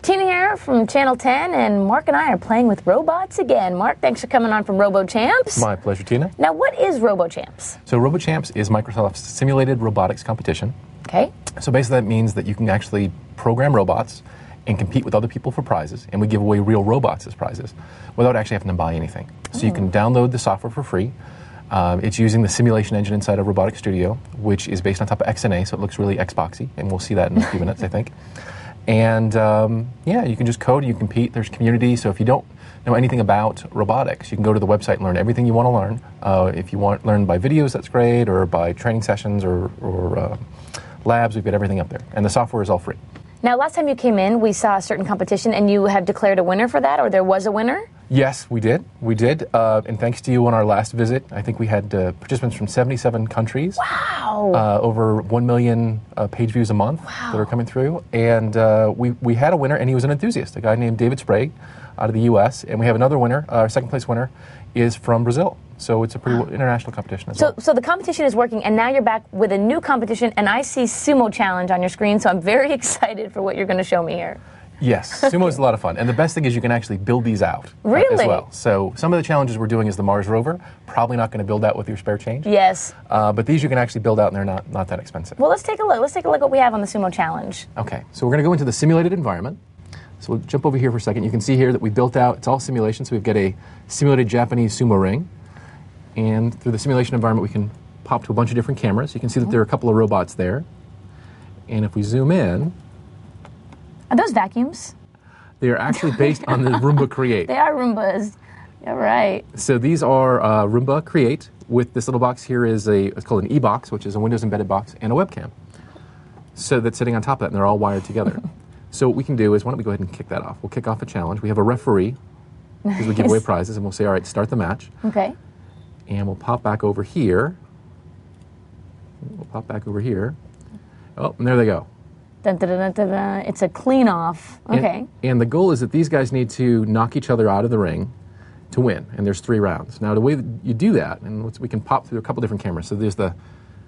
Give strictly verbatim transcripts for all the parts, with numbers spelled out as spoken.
Tina here from Channel ten, and Mark and I are playing with robots again. Mark, thanks for coming on from RoboChamps. My pleasure, Tina. Now, what is RoboChamps? So RoboChamps is Microsoft's simulated robotics competition. Okay. So basically that means that you can actually program robots and compete with other people for prizes, and we give away real robots as prizes without actually having to buy anything. So oh. you can download the software for free. Um, it's using the simulation engine inside of Robotics Studio, which is based on top of X N A, so it looks really Xboxy, and we'll see that in a few minutes, I think. And um, yeah, you can just code, you compete, there's community, so if you don't know anything about robotics, you can go to the website and learn everything you want to learn. Uh, if you want to learn by videos, that's great, or by training sessions or, or uh, labs, we've got everything up there. And the software is all free. Now, last time you came in, we saw a certain competition, and you have declared a winner for that, or there was a winner? Yes, we did. We did. Uh, and thanks to you on our last visit, I think we had uh, participants from seventy-seven countries. Wow. Uh, over one million uh, page views a month wow. that are coming through. And uh, we, we had a winner, and he was an enthusiast, a guy named David Sprague out of the U S. And we have another winner, our uh, second place winner, is from Brazil. So it's a pretty international competition as so, well. So the competition is working, and now you're back with a new competition, and I see Sumo Challenge on your screen, so I'm very excited for what you're going to show me here. Yes, sumo is a lot of fun. And the best thing is you can actually build these out really? uh, as well. So some of the challenges we're doing is the Mars rover. Probably not going to build that with your spare change. Yes. Uh, but these you can actually build out, and they're not, not that expensive. Well, let's take a look. Let's take a look at what we have on the Sumo Challenge. Okay, so we're going to go into the simulated environment. So we'll jump over here for a second. You can see here that we built out, it's all simulation, so we've got a simulated Japanese sumo ring. And through the simulation environment, we can pop to a bunch of different cameras. You can see that there are a couple of robots there. And if we zoom in... Are those vacuums? They are actually based on the Roomba Create. They are Roombas. You're right. So these are uh, Roomba Create. With this little box here is a, it's called an e-box, which is a Windows embedded box, and a webcam. So that's sitting on top of that, and they're all wired together. So what we can do is, why don't we go ahead and kick that off? We'll kick off a challenge. We have a referee, because we give away prizes, and we'll say, all right, start the match. Okay. And we'll pop back over here. We'll pop back over here. Oh, and there they go. Dun, dun, dun, dun, dun. It's a clean off. Okay. And, and the goal is that these guys need to knock each other out of the ring to win. And there's three rounds. Now, the way that you do that, and we can pop through a couple different cameras. So there's the...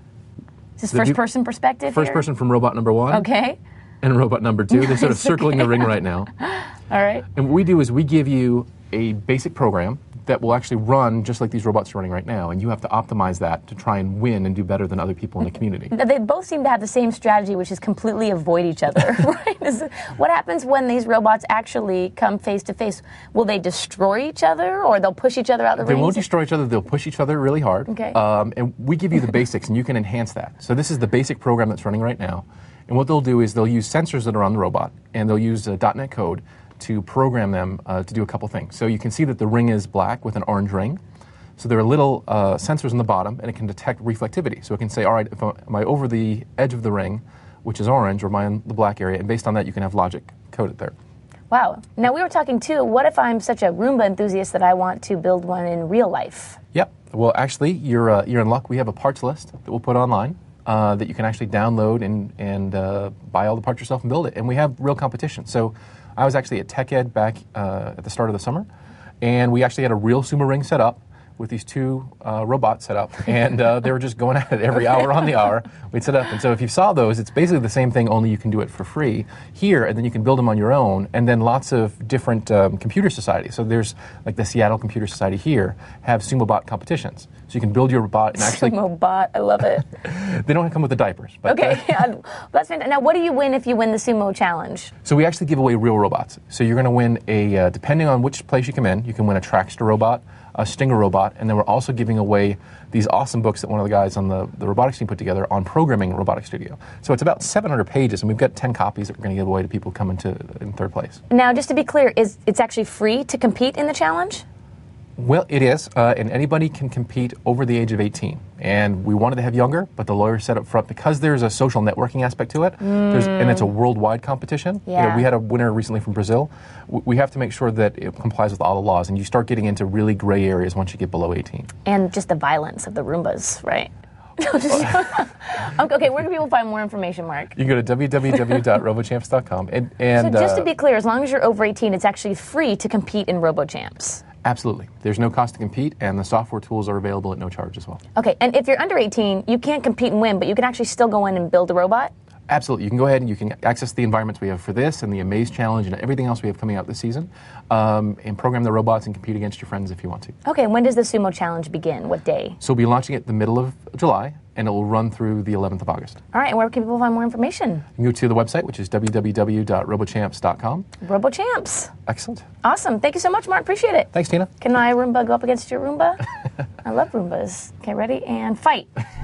Is this first person perspective First here? person from robot number one. Okay. And robot number two. They're sort of circling okay. the ring right now. All right. And what we do is we give you a basic program that will actually run just like these robots are running right now, and you have to optimize that to try and win and do better than other people in the community. They both seem to have the same strategy, which is completely avoid each other, right? Is, what happens when these robots actually come face to face? Will they destroy each other, or they'll push each other out the They rings? won't destroy each other, they'll push each other really hard. Okay. Um, and we give you the basics, and you can enhance that. So this is the basic program that's running right now. And what they'll do is they'll use sensors that are on the robot, and they'll use uh, .dot net code to program them uh, to do a couple things. So you can see that the ring is black with an orange ring. So there are little uh, sensors on the bottom, and it can detect reflectivity. So it can say, all right, if I, am I over the edge of the ring, which is orange, or am I in the black area? And based on that, you can have logic coded there. Wow. Now, we were talking, too, what if I'm such a Roomba enthusiast that I want to build one in real life? Yep. Well, actually, you're, uh, you're in luck. We have a parts list that we'll put online uh, that you can actually download and, and uh, buy all the parts yourself and build it. And we have real competition. So I was actually at TechEd back uh, at the start of the summer, and we actually had a real sumo ring set up with these two uh, robots set up, and uh, they were just going at it every hour on the hour. We'd set up, and so if you saw those, it's basically the same thing, only you can do it for free here, and then you can build them on your own, and then lots of different um, computer societies. So there's, like the Seattle Computer Society here, have SumoBot competitions. So you can build your bot and actually... SumoBot, I love it. They don't come with the diapers. But, okay, uh, yeah, that's fantastic. Now, what do you win if you win the Sumo Challenge? So we actually give away real robots. So you're going to win a, uh, depending on which place you come in, you can win a Trackster robot, a Stinger robot, and then we're also giving away these awesome books that one of the guys on the, the robotics team put together on programming Robotics Studio. So it's about seven hundred pages, and we've got ten copies that we're going to give away to people coming to in third place. Now, just to be clear, is it's actually free to compete in the challenge? Well, it is, uh, and anybody can compete over the age of eighteen. And we wanted to have younger, but the lawyer said up front, because there's a social networking aspect to it, mm. there's, and it's a worldwide competition. Yeah. You know, we had a winner recently from Brazil. We have to make sure that it complies with all the laws, and you start getting into really gray areas once you get below eighteen. And just the violence of the Roombas, right? Okay, where can people find more information, Mark? You can go to w w w dot robochamps dot com. And, and, so just uh, to be clear, as long as you're over eighteen, it's actually free to compete in RoboChamps. Absolutely. There's no cost to compete, and the software tools are available at no charge as well. Okay, and if you're under eighteen, you can't compete and win, but you can actually still go in and build a robot? Absolutely. You can go ahead and you can access the environments we have for this and the Amaze Challenge and everything else we have coming out this season, um, and program the robots and compete against your friends if you want to. Okay, when does the Sumo Challenge begin? What day? So we'll be launching it the middle of July, and it will run through the eleventh of August. All right, and where can people find more information? You can go to the website, which is w w w dot robochamps dot com. RoboChamps. Excellent. Awesome. Thank you so much, Mark. Appreciate it. Thanks, Tina. Can my Roomba go up against your Roomba? I love Roombas. Okay, ready? And fight.